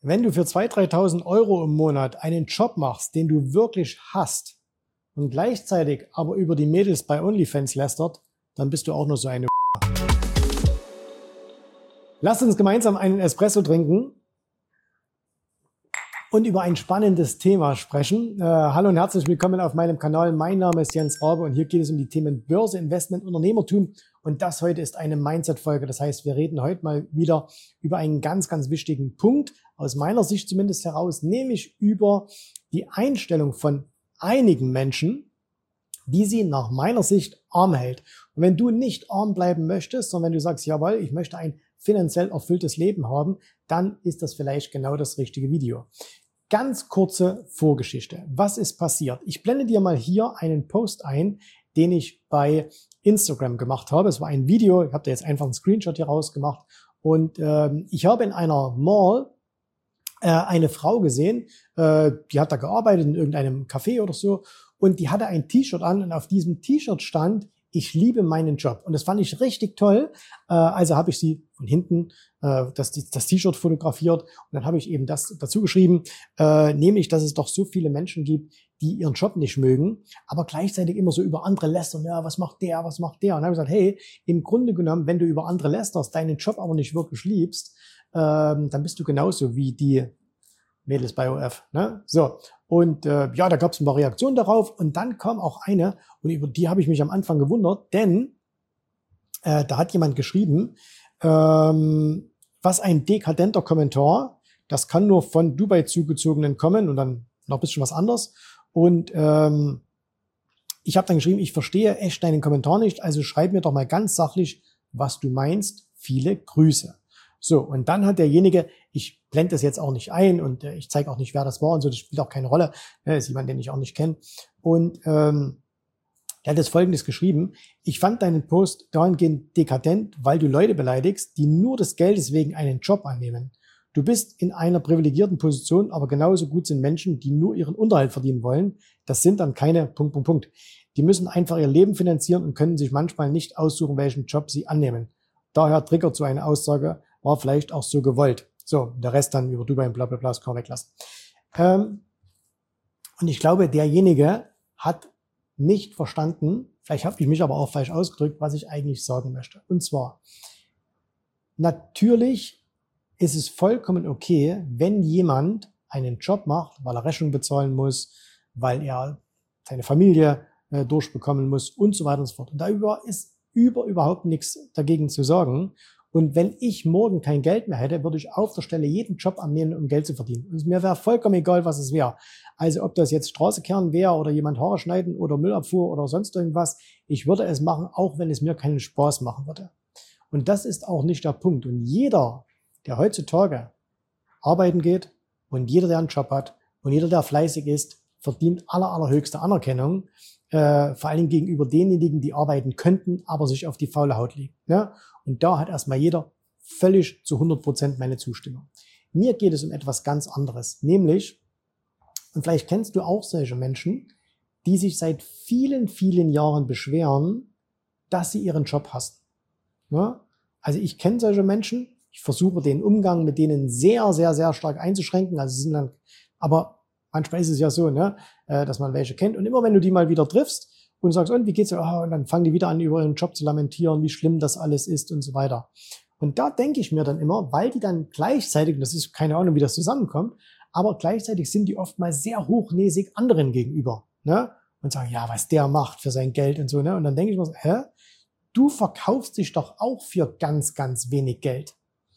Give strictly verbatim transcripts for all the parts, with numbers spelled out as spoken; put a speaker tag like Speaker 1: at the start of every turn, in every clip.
Speaker 1: Wenn du für zweitausend, dreitausend Euro im Monat einen Job machst, den du wirklich hasst und gleichzeitig aber über die Mädels bei OnlyFans lästert, dann bist du auch nur so eine. Lass uns gemeinsam einen Espresso trinken und über ein spannendes Thema sprechen. Äh, hallo und herzlich willkommen auf meinem Kanal. Mein Name ist Jens Rabe und hier geht es um die Themen Börse, Investment, Unternehmertum. Und das heute ist eine Mindset-Folge. Das heißt, wir reden heute mal wieder über einen ganz, ganz wichtigen Punkt, aus meiner Sicht zumindest heraus, nämlich über die Einstellung von einigen Menschen, die sie nach meiner Sicht arm hält. Und wenn du nicht arm bleiben möchtest, sondern wenn du sagst, jawohl, ich möchte ein finanziell erfülltes Leben haben, dann ist das vielleicht genau das richtige Video. Ganz kurze Vorgeschichte. Was ist passiert? Ich blende dir mal hier einen Post ein, den ich bei Instagram gemacht habe. Es war ein Video, ich habe da jetzt einfach einen Screenshot hier rausgemacht. Und ähm, ich habe in einer Mall äh, eine Frau gesehen, äh, die hat da gearbeitet in irgendeinem Café oder so. Und die hatte ein T-Shirt an und auf diesem T-Shirt stand: Ich liebe meinen Job. Und das fand ich richtig toll. Äh, also habe ich sie von hinten äh, das, das T-Shirt fotografiert und dann habe ich eben das dazu geschrieben, äh, nämlich, dass es doch so viele Menschen gibt, die ihren Job nicht mögen, aber gleichzeitig immer so über andere lästern. Ja, was macht der, was macht der? Und dann habe ich gesagt, hey, im Grunde genommen, wenn du über andere lästerst, deinen Job aber nicht wirklich liebst, ähm, dann bist du genauso wie die Mädels bei O F. Ne? So. Und äh, ja, da gab es ein paar Reaktionen darauf und dann kam auch eine, und über die habe ich mich am Anfang gewundert, denn äh, da hat jemand geschrieben, ähm, was ein dekadenter Kommentar, das kann nur von Dubai zugezogenen kommen und dann noch ein bisschen was anderes. Und ähm, ich habe dann geschrieben, ich verstehe echt deinen Kommentar nicht, also schreib mir doch mal ganz sachlich, was du meinst. Viele Grüße. So, und dann hat derjenige, ich blende das jetzt auch nicht ein und äh, ich zeige auch nicht, wer das war und so, das spielt auch keine Rolle, ne, ist jemand, den ich auch nicht kenne. Und ähm, der hat jetzt Folgendes geschrieben: Ich fand deinen Post dahingehend dekadent, weil du Leute beleidigst, die nur des Geldes wegen einen Job annehmen. Du bist in einer privilegierten Position, aber genauso gut sind Menschen, die nur ihren Unterhalt verdienen wollen. Das sind dann keine Punkt, Punkt, Punkt. Die müssen einfach ihr Leben finanzieren und können sich manchmal nicht aussuchen, welchen Job sie annehmen. Daher triggert so eine Aussage, war vielleicht auch so gewollt. So, der Rest dann über Dubai und bla bla bla, das kann man weglassen. Ähm, und ich glaube, derjenige hat nicht verstanden, vielleicht habe ich mich aber auch falsch ausgedrückt, was ich eigentlich sagen möchte. Und zwar, natürlich ist es vollkommen okay, wenn jemand einen Job macht, weil er Rechnung bezahlen muss, weil er seine Familie äh, durchbekommen muss und so weiter und so fort. Und da über ist über überhaupt nichts dagegen zu sagen. Und wenn ich morgen kein Geld mehr hätte, würde ich auf der Stelle jeden Job annehmen, um Geld zu verdienen. Und mir wäre vollkommen egal, was es wäre. Also ob das jetzt Straße kehren wäre oder jemand Haare schneiden oder Müllabfuhr oder sonst irgendwas. Ich würde es machen, auch wenn es mir keinen Spaß machen würde. Und das ist auch nicht der Punkt. Und jeder, der heutzutage arbeiten geht und jeder, der einen Job hat und jeder, der fleißig ist, verdient aller, allerhöchste Anerkennung. Äh, vor allen Dingen gegenüber denjenigen, die arbeiten könnten, aber sich auf die faule Haut legen. Ja? Und da hat erstmal jeder völlig zu hundert Prozent meine Zustimmung. Mir geht es um etwas ganz anderes, nämlich, und vielleicht kennst du auch solche Menschen, die sich seit vielen, vielen Jahren beschweren, dass sie ihren Job hassen. Ja? Also ich kenne solche Menschen, ich versuche den Umgang mit denen sehr, sehr, sehr stark einzuschränken, also sind dann, aber manchmal ist es ja so, ne, dass man welche kennt. Und immer wenn du die mal wieder triffst und sagst, und wie geht's dir? Oh, und dann fangen die wieder an, über ihren Job zu lamentieren, wie schlimm das alles ist und so weiter. Und da denke ich mir dann immer, weil die dann gleichzeitig, und das ist keine Ahnung, wie das zusammenkommt, aber gleichzeitig sind die oftmals sehr hochnäsig anderen gegenüber, ne, und sagen, ja, was der macht für sein Geld und so, ne. Und dann denke ich mir so, hä? Du verkaufst dich doch auch für ganz, ganz wenig Geld.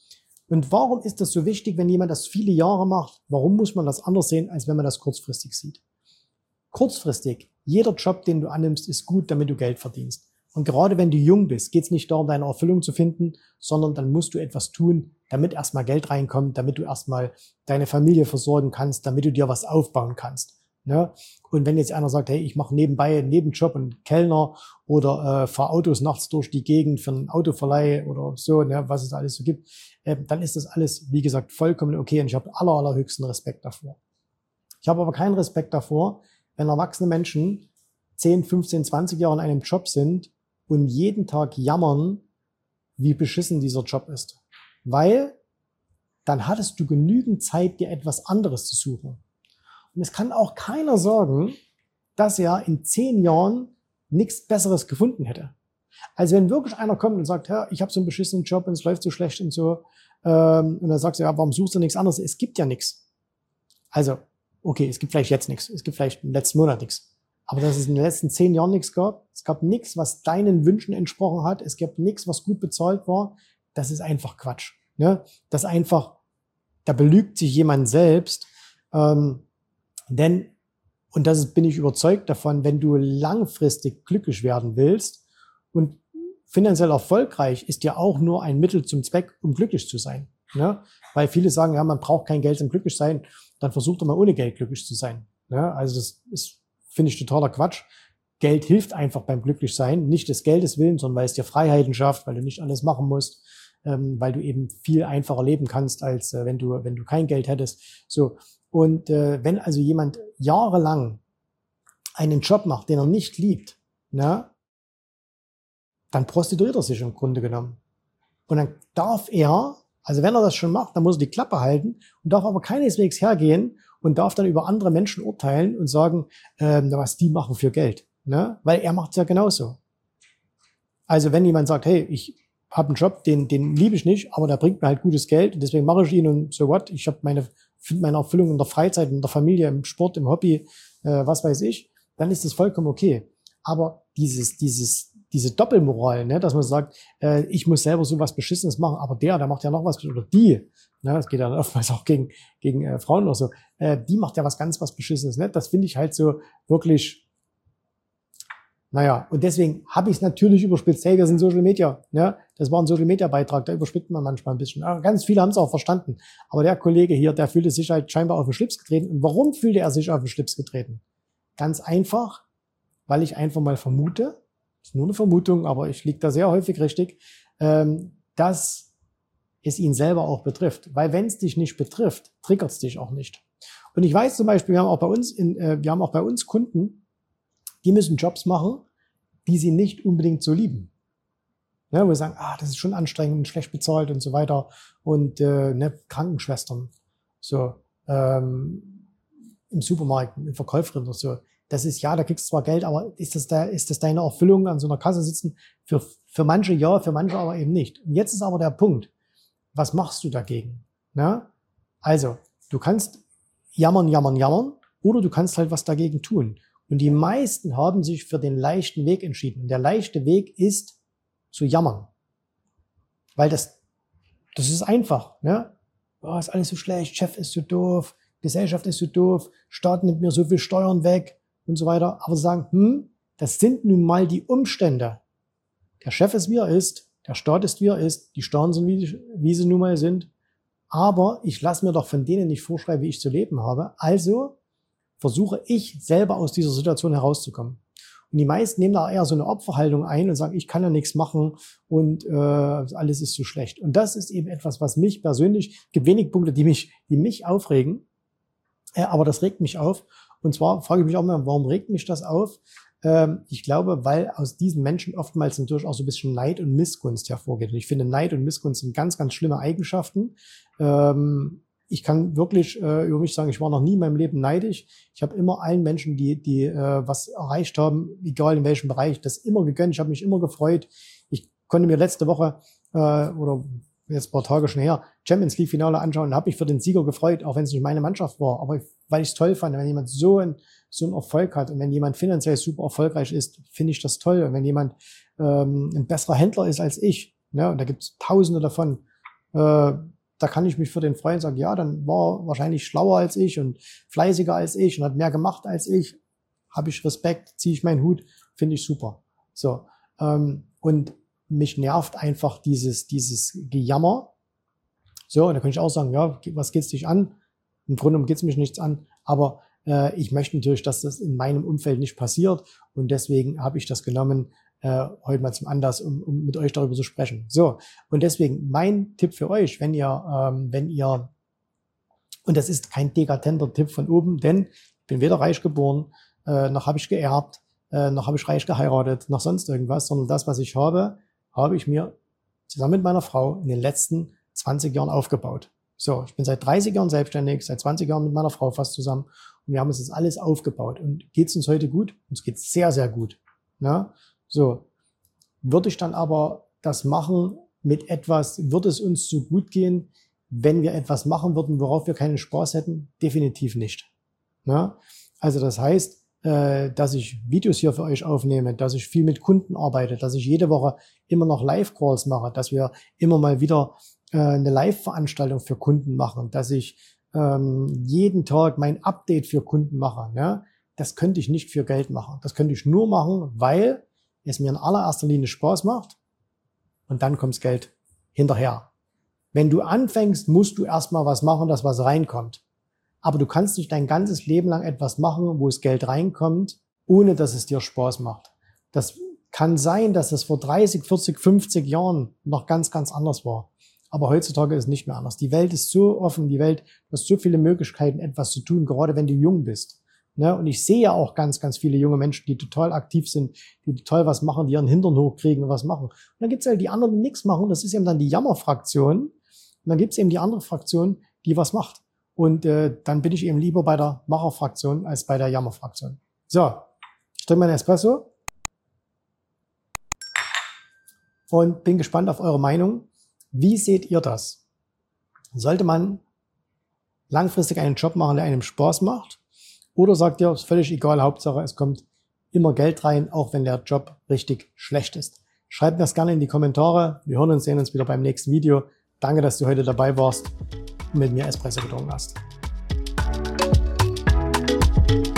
Speaker 1: Und warum ist das so wichtig, wenn jemand das viele Jahre macht? Warum muss man das anders sehen, als wenn man das kurzfristig sieht? Kurzfristig, jeder Job, den du annimmst, ist gut, damit du Geld verdienst. Und gerade wenn du jung bist, geht es nicht darum, deine Erfüllung zu finden, sondern dann musst du etwas tun, damit erstmal Geld reinkommt, damit du erstmal deine Familie versorgen kannst, damit du dir was aufbauen kannst. Ne? Und wenn jetzt einer sagt, hey, ich mache nebenbei einen Nebenjob und Kellner oder äh, fahre Autos nachts durch die Gegend für einen Autoverleih oder so, ne, was es alles so gibt, äh, dann ist das alles, wie gesagt, vollkommen okay und ich habe aller, allerhöchsten Respekt davor. Ich habe aber keinen Respekt davor, wenn erwachsene Menschen zehn, fünfzehn, zwanzig Jahre in einem Job sind und jeden Tag jammern, wie beschissen dieser Job ist. Weil dann hattest du genügend Zeit, dir etwas anderes zu suchen. Und es kann auch keiner sagen, dass er in zehn Jahren nichts Besseres gefunden hätte. Also wenn wirklich einer kommt und sagt, ja, ich habe so einen beschissenen Job und es läuft so schlecht und so, ähm, und dann sagst du, ja, warum suchst du nichts anderes? Es gibt ja nichts. Also, okay, es gibt vielleicht jetzt nichts, es gibt vielleicht im letzten Monat nichts. Aber dass es in den letzten zehn Jahren nichts gab, es gab nichts, was deinen Wünschen entsprochen hat, es gab nichts, was gut bezahlt war, das ist einfach Quatsch. Ne? Das einfach, da belügt sich jemand selbst, ähm, denn, und das ist, bin ich überzeugt davon, wenn du langfristig glücklich werden willst und finanziell erfolgreich, ist ja auch nur ein Mittel zum Zweck, um glücklich zu sein. Ne? Weil viele sagen, ja, man braucht kein Geld zum glücklich sein, dann versucht doch mal ohne Geld glücklich zu sein. Ne? Also das ist, finde ich, totaler Quatsch. Geld hilft einfach beim Glücklichsein, nicht des Geldes willen, sondern weil es dir Freiheiten schafft, weil du nicht alles machen musst, ähm, weil du eben viel einfacher leben kannst, als äh, wenn du wenn du kein Geld hättest. So. Und äh, wenn also jemand jahrelang einen Job macht, den er nicht liebt, ne, dann prostituiert er sich im Grunde genommen. Und dann darf er, also wenn er das schon macht, dann muss er die Klappe halten und darf aber keineswegs hergehen und darf dann über andere Menschen urteilen und sagen, ähm, was die machen für Geld. Ne? Weil er macht es ja genauso. Also wenn jemand sagt, hey, ich habe einen Job, den, den liebe ich nicht, aber der bringt mir halt gutes Geld und deswegen mache ich ihn und so what, ich habe meine, finde meine Erfüllung in der Freizeit, in der Familie, im Sport, im Hobby, äh, was weiß ich, dann ist das vollkommen okay. Aber dieses, dieses, diese Doppelmoral, ne, dass man sagt, äh, ich muss selber so was Beschissenes machen, aber der, der macht ja noch was, oder die, ne, das geht ja oftmals auch gegen, gegen äh, Frauen oder so, äh, die macht ja was ganz was Beschissenes, ne, das finde ich halt so wirklich, naja, und deswegen habe ich es natürlich überspitzt. Hey, wir sind Social Media. Ne? Das war ein Social Media Beitrag, da überspitzt man manchmal ein bisschen. Aber ganz viele haben es auch verstanden. Aber der Kollege hier, der fühlte sich halt scheinbar auf den Schlips getreten. Und warum fühlte er sich auf den Schlips getreten? Ganz einfach, weil ich einfach mal vermute, ist nur eine Vermutung, aber ich liege da sehr häufig richtig, ähm, dass es ihn selber auch betrifft. Weil wenn es dich nicht betrifft, triggert es dich auch nicht. Und ich weiß zum Beispiel, wir haben auch bei uns, in, äh, wir haben auch bei uns Kunden, die müssen Jobs machen, die sie nicht unbedingt so lieben. Ja, wo sie sagen, ah, das ist schon anstrengend und schlecht bezahlt und so weiter. Und äh, ne, Krankenschwestern, so ähm, im Supermarkt, im Verkäuferin oder so. Das ist, ja, da kriegst du zwar Geld, aber ist das, da, ist das deine Erfüllung, an so einer Kasse sitzen? Für, für manche ja, für manche aber eben nicht. Und jetzt ist aber der Punkt, was machst du dagegen? Ja? Also, du kannst jammern, jammern, jammern, oder du kannst halt was dagegen tun. Und die meisten haben sich für den leichten Weg entschieden. Und der leichte Weg ist zu jammern. Weil das, das ist einfach, ne? Oh, ist alles so schlecht, Chef ist so doof, Gesellschaft ist so doof, Staat nimmt mir so viel Steuern weg und so weiter. Aber sagen, hm, das sind nun mal die Umstände. Der Chef ist, wie er ist, der Staat ist, wie er ist, die Steuern sind, wie, wie sie nun mal sind. Aber ich lasse mir doch von denen nicht vorschreiben, wie ich zu leben habe. Also versuche ich selber aus dieser Situation herauszukommen. Und die meisten nehmen da eher so eine Opferhaltung ein und sagen, ich kann ja nichts machen und äh, alles ist so schlecht. Und das ist eben etwas, was mich persönlich, es gibt wenig Punkte, die mich, die mich aufregen, äh, aber das regt mich auf. Und zwar frage ich mich auch mal, warum regt mich das auf? Ähm, ich glaube, weil aus diesen Menschen oftmals natürlich auch so ein bisschen Neid und Missgunst hervorgeht. Und ich finde, Neid und Missgunst sind ganz, ganz schlimme Eigenschaften. Ähm, Ich kann wirklich äh, über mich sagen, ich war noch nie in meinem Leben neidisch. Ich habe immer allen Menschen, die die äh, was erreicht haben, egal in welchem Bereich, das immer gegönnt. Ich habe mich immer gefreut. Ich konnte mir letzte Woche äh, oder jetzt ein paar Tage schon her Champions League Finale anschauen und habe mich für den Sieger gefreut, auch wenn es nicht meine Mannschaft war. Aber weil ich es toll fand, wenn jemand so ein so einen Erfolg hat und wenn jemand finanziell super erfolgreich ist, finde ich das toll. Und wenn jemand ähm, ein besserer Händler ist als ich, ne, und da gibt es Tausende davon. Äh, Da kann ich mich für den freuen und sagen, ja, dann war er wahrscheinlich schlauer als ich und fleißiger als ich und hat mehr gemacht als ich. Habe ich Respekt, ziehe ich meinen Hut, finde ich super. So, ähm, und mich nervt einfach dieses dieses Gejammer. So, und da kann ich auch sagen, ja, was geht's dich an? Im Grunde genommen geht's mich nichts an, aber äh, ich möchte natürlich, dass das in meinem Umfeld nicht passiert und deswegen habe ich das genommen, äh, heute mal zum Anlass, um, um mit euch darüber zu sprechen. So, und deswegen mein Tipp für euch, wenn ihr, ähm, wenn ihr, und das ist kein dekadenter Tipp von oben, denn ich bin weder reich geboren, äh, noch habe ich geerbt, äh, noch habe ich reich geheiratet, noch sonst irgendwas, sondern das, was ich habe, habe ich mir zusammen mit meiner Frau in den letzten zwanzig Jahren aufgebaut. So, ich bin seit dreißig Jahren selbstständig, seit zwanzig Jahren mit meiner Frau fast zusammen und wir haben uns das alles aufgebaut. Und geht es uns heute gut? Uns geht es sehr, sehr gut. Na? So, würde ich dann aber das machen mit etwas, würde es uns so gut gehen, wenn wir etwas machen würden, worauf wir keinen Spaß hätten? Definitiv nicht. Na? Also das heißt, äh, dass ich Videos hier für euch aufnehme, dass ich viel mit Kunden arbeite, dass ich jede Woche immer noch Live-Calls mache, dass wir immer mal wieder äh, eine Live-Veranstaltung für Kunden machen, dass ich ähm, jeden Tag mein Update für Kunden mache. Ja? Das könnte ich nicht für Geld machen. Das könnte ich nur machen, weil es mir in allererster Linie Spaß macht und dann kommt's Geld hinterher. Wenn du anfängst, musst du erstmal was machen, dass was reinkommt. Aber du kannst nicht dein ganzes Leben lang etwas machen, wo es Geld reinkommt, ohne dass es dir Spaß macht. Das kann sein, dass es vor dreißig, vierzig, fünfzig Jahren noch ganz, ganz anders war. Aber heutzutage ist es nicht mehr anders. Die Welt ist so offen, die Welt, du hast so viele Möglichkeiten, etwas zu tun, gerade wenn du jung bist. Ne? Und ich sehe ja auch ganz, ganz viele junge Menschen, die total aktiv sind, die total was machen, die ihren Hintern hochkriegen und was machen. Und dann gibt's halt die anderen, die nichts machen. Das ist eben dann die Jammerfraktion. Und dann gibt's eben die andere Fraktion, die was macht. Und äh, dann bin ich eben lieber bei der Macherfraktion als bei der Jammerfraktion. So, ich trinke meinen Espresso und bin gespannt auf eure Meinung. Wie seht ihr das? Sollte man langfristig einen Job machen, der einem Spaß macht? Oder sagt ihr, ist völlig egal, Hauptsache es kommt immer Geld rein, auch wenn der Job richtig schlecht ist? Schreibt mir das gerne in die Kommentare. Wir hören und sehen uns wieder beim nächsten Video. Danke, dass du heute dabei warst und mit mir Espresso getrunken hast.